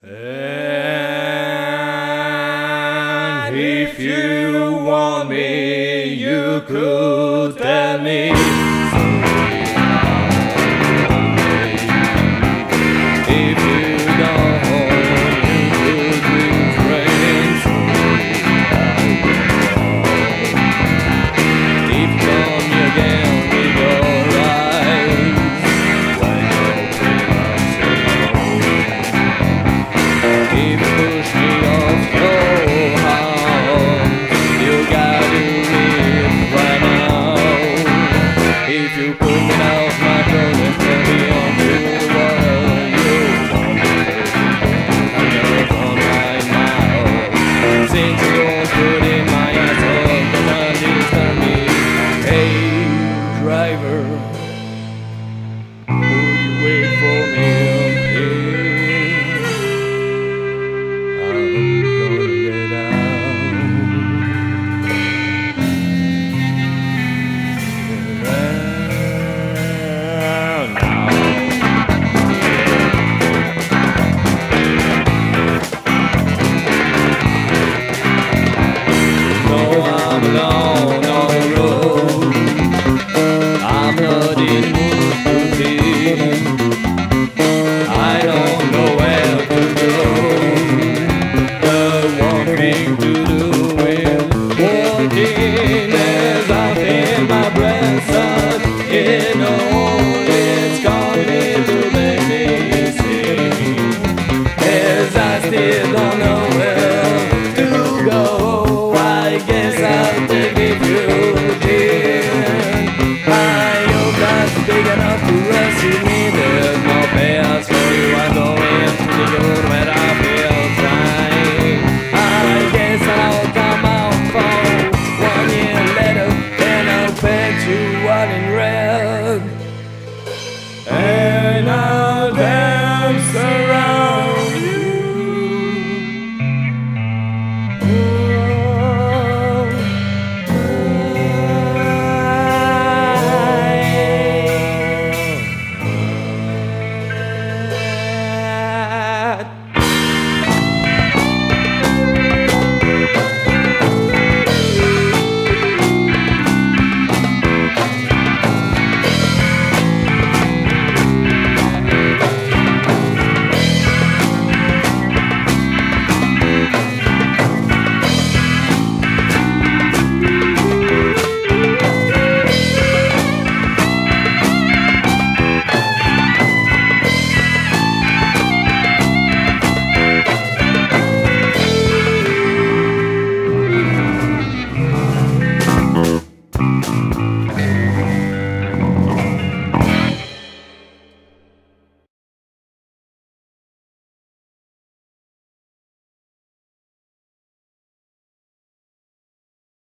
And if you want me, you could tell me. If you don't, you could refrain. If you come again with your eyes, when you're if you push me off your house, you gotta live right now. If you put me off my clothes and throw me onto the water, you won't be on right now. Since you won't put in my ass on the Mondays for me, hey driver, would you wait for me up here? I'm alone on the road. I'm not in the mood to think. I don't know where to go. The one thing to do is walking as I feel my breath start. You know it's coming to make me sing. As I still don't